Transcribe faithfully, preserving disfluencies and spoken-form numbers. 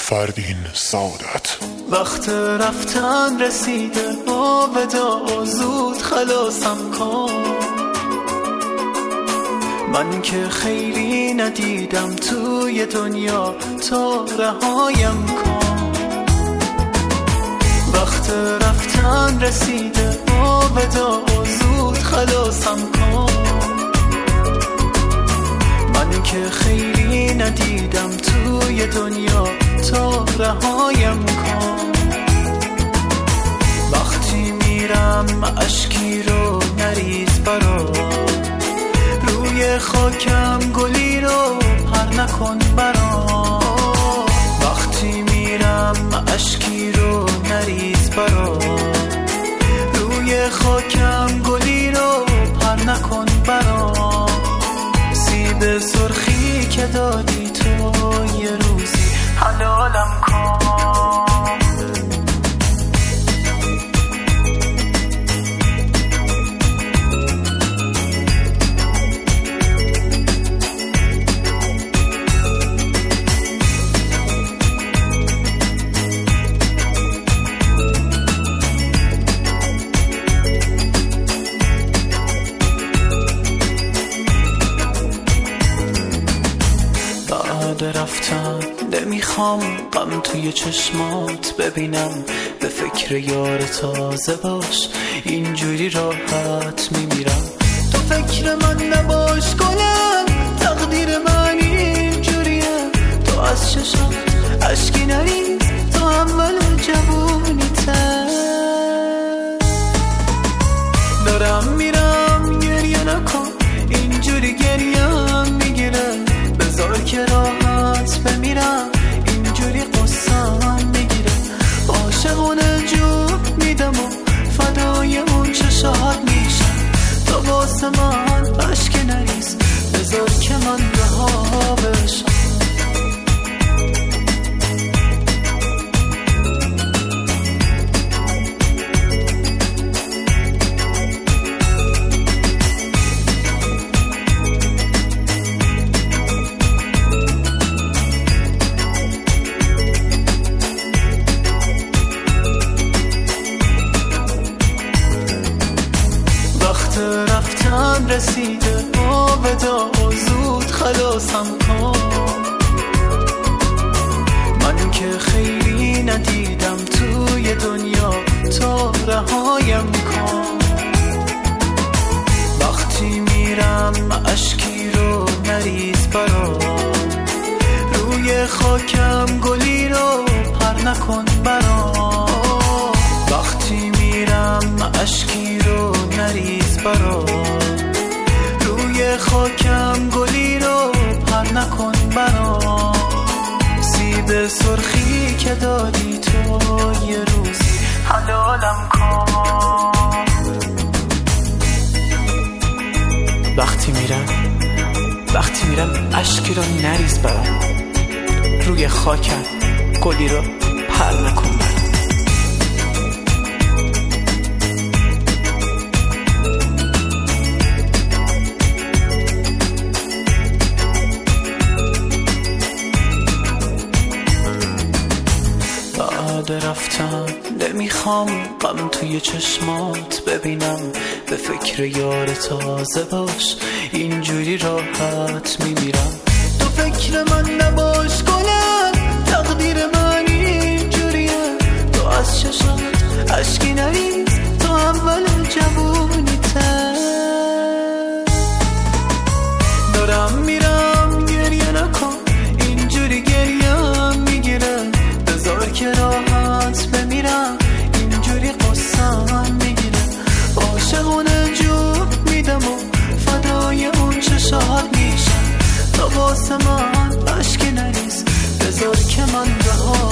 فردین سعادت. وقت رفتن رسیده با ودا، زود خلاصم کن. من که خیلی ندیدم توی دنیا، تا رهایم کن. وقت رفتن رسیده با ودا، زود خلاصم کن. من که خیلی ندیدم توی دنیا، تا رهایم کن. وقتی میرم اشکی رو نریز برام، روی خاکم گلی رو پر نکن برام. وقتی میرم اشکی رو نریز برام، روی خاکم گلی رو پر نکن برام. سیب سرخی که دادی تو یه روزی حلالم کن. رفتن نمیخوام غم توی چشمات ببینم، به فکر یار تازه باش اینجوری راحت میمیرم. تو فکر من نباش گلم، تقدیر من اینجوریه. تو از چشم اشکی نریز، تو اول جوونی تر. دارم میرم گریه نکن، اینجوری گریم میگیره. بذار که راحت بمیرم، اینجوری قصم میگیره. عاشقونه جوب میدم و فدای اون چشات میشم. تا واسه من اشک نریز، بذار که من رها بشم. رفتن رسیده با ودا، زود خلاصم کن. من که خیلی ندیدم توی دنیا، تا رهایم کن. وقتی میرم اشکی رو نریز برام، روی خاکم گلی رو پر نکن برام. وقتی میرم اشکی رو نریز برام، روی خاکم گلی رو پر نکن برام. سیب سرخی که دادی تو یه روزی حلالم کن. وقتی میرم وقتی میرم اشکی رو نریز برام، روی خاکم گلی رو پر نکن برام. رفتم نمیخوام غم توی چشمات ببینم، به فکر یار تازه باش اینجوری راحت میمیرم. تو فکر من نباش گلم، تقدیر من اینجوریه. تو از چشمات اشکی نریز، تو اول جوونی تر. دارم میرم گریه نکن، اینجوری گریم میگیره. بذار که راحت بمیرم، اینجوری قصم میگیره. عاشقونه جوب میدم و فدای اون چشات میشم. تا واسه من اشکی نریز، بذار که من رها